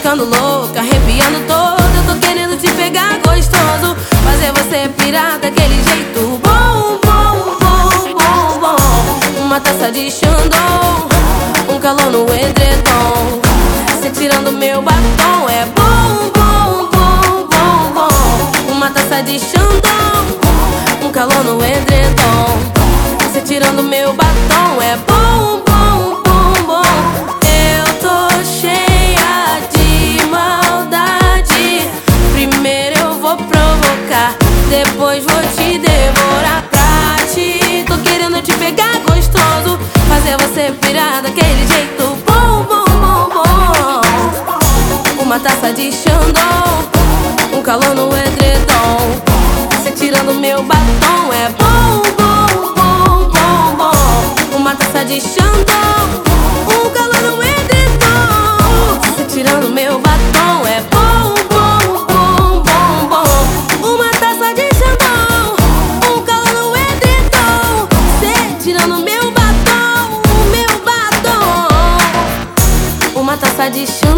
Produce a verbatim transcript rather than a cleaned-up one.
ficando louca, arrepiando todo. Eu tô querendo te pegar gostoso, fazer você pirar daquele jeito bom, bom, bom, bom, bom. Uma taça de Chandon, um calor no edredom. Cê tirando meu batom é bom, bom, bom, bom, bom. Uma taça de Chandon, um calor no edredom. Cê tirando meu batom é bom, bom, bom, bom. Eu tô cheia de maldade. Primeiro eu vou provocar, depois vou te devorar pra ti. Tô querendo te pegar gostoso, fazer você pirar daquele jeito bom, bom, bom, bom. Uma taça de Chandon, um calor no edredom. Cê tirando meu batom é bom, bom, bom, bom, bom. Uma taça de Chandon, um calor no edredom. Cê tirando meu batom é bom, bom, bom, bom, bom. Uma taça de Chandon, um calor no edredom. Cê tirando meu batom, meu batom. Uma taça de Chandon,